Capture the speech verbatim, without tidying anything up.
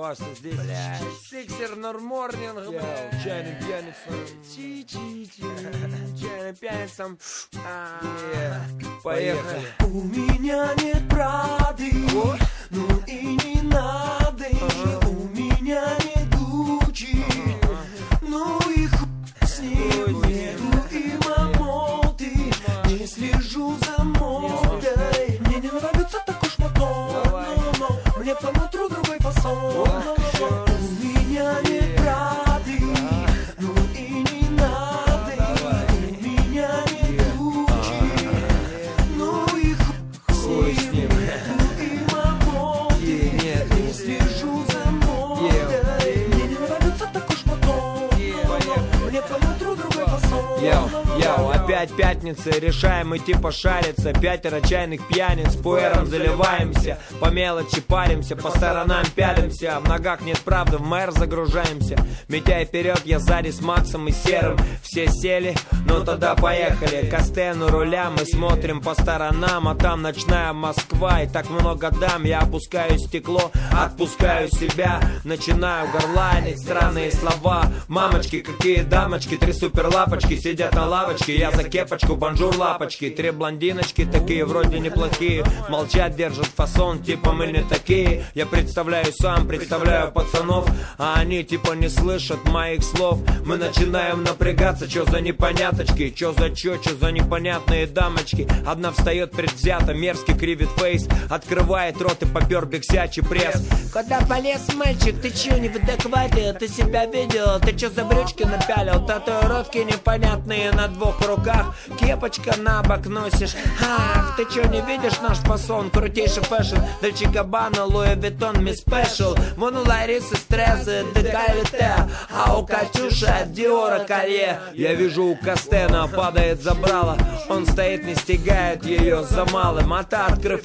Баста здесь. Сиксер Норморнинг. Чайным пьяницам. Чайным пьяницам. Поехали. У меня нет правды, ну и не надо. У меня нет Гуччи, ну и хуй с ним. Нету и мамонты, не слежу за модой. Мне не нравится такой шматон, мне по нутру другой фасон. У меня нет правды, ну и не надо. У меня нет Гуччи, ну и хуй с ним. Нету и мамонты, не слежу за модой. Мне не нравится такой шматон, мне по нутру другой фасон. Йоу, йоу, опять пятница, решаем идти пошариться. Пятеро чайных пьяниц, пуэром заливаемся. По мелочи паримся, по сторонам пялимся. В ногах нет правды, в мэр загружаемся. Митяй вперед, я сзади с Максом и Серым. Все сели, ну тогда поехали. Костен у руля, мы смотрим по сторонам. А там ночная Москва, и так много дам. Я опускаю стекло, отпускаю себя. Начинаю горланить странные слова. Мамочки, какие дамочки, три супер лапочки сидят на лавочке, я за кепочку, бонжур лапочки. Три блондиночки, такие вроде неплохие. Молчат, держат фасон, типа мы не такие. Я представляю сам, представляю пацанов, а они типа не слышат моих слов. Мы начинаем напрягаться, чё за непоняточки, чё за чё, чё за непонятные дамочки. Одна встает предвзято, мерзкий кривит фейс, открывает рот и попер биксячий пресс. Куда полез, мальчик, ты чё не в адеквате? Ты себя видел, ты чё за брючки напялил? Татуировки непонятные на двух руках, кепочка на бок носишь. Ах, ты чё не видишь наш фасон? Крутейший фэшн, Дольче Габбана, Луи Виттон, ми спешл. Вон у Ларисы стрессы, декольте, а у Катюши от Диора колье. Я вижу, у Костена падает забрало. Он стоит, не стигает ее за малым, а та, открыв